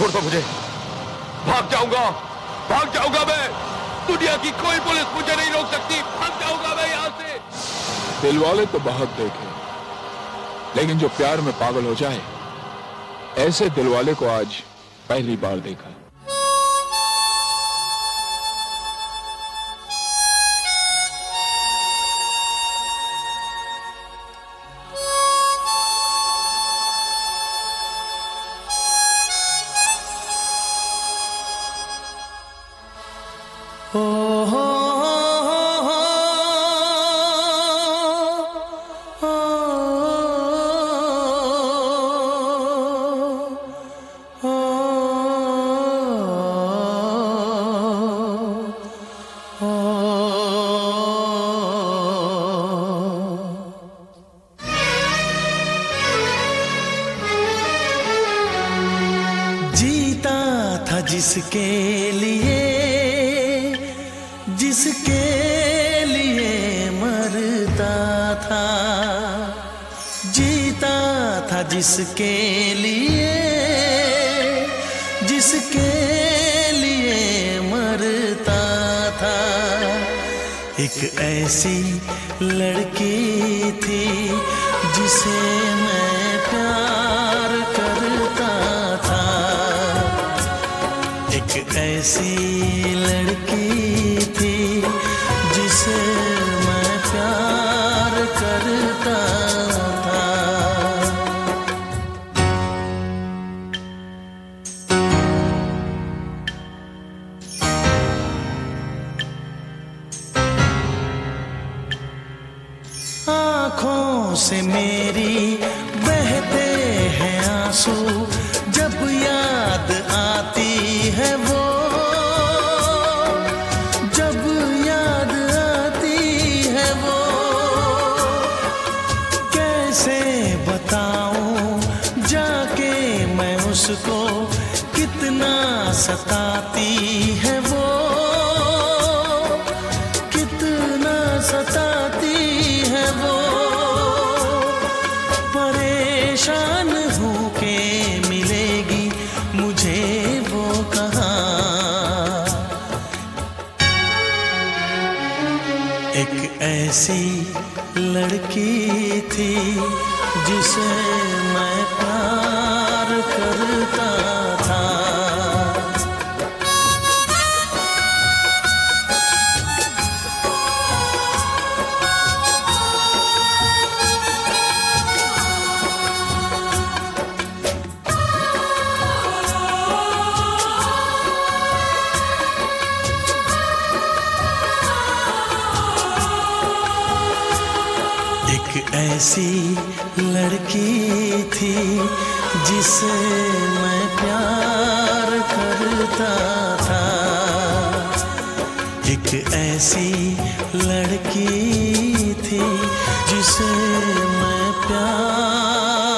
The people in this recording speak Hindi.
छोड़ दो मुझे, भाग जाऊंगा मैं। दुनिया की कोई पुलिस मुझे नहीं रोक सकती, भाग जाऊंगा मैं यहाँ से। दिलवाले तो बहुत देखे, लेकिन जो प्यार में पागल हो जाए, ऐसे दिलवाले को आज पहली बार देखा। जीता था जिसके लिए मरता था। जीता था जिसके लिए मरता था। एक ऐसी लड़की थी जिसे मैं प्यार करता था। एक ऐसी लड़की थी जिसे मैं प्यार करता था। आँखों से मेरी बहते हैं आंसू, जब याद आती है वो, जब याद आती है वो। कैसे बताऊं जाके मैं उसको, कितना सताती है वो, कितना सताती है वो। परेशान हूँ के मिलेगी मुझे वो कहाँ। एक ऐसी लड़की थी जिसे मैं प्यार करता था। एक ऐसी लड़की थी जिसे मैं प्यार करता था। एक ऐसी लड़की थी जिसे मैं प्यार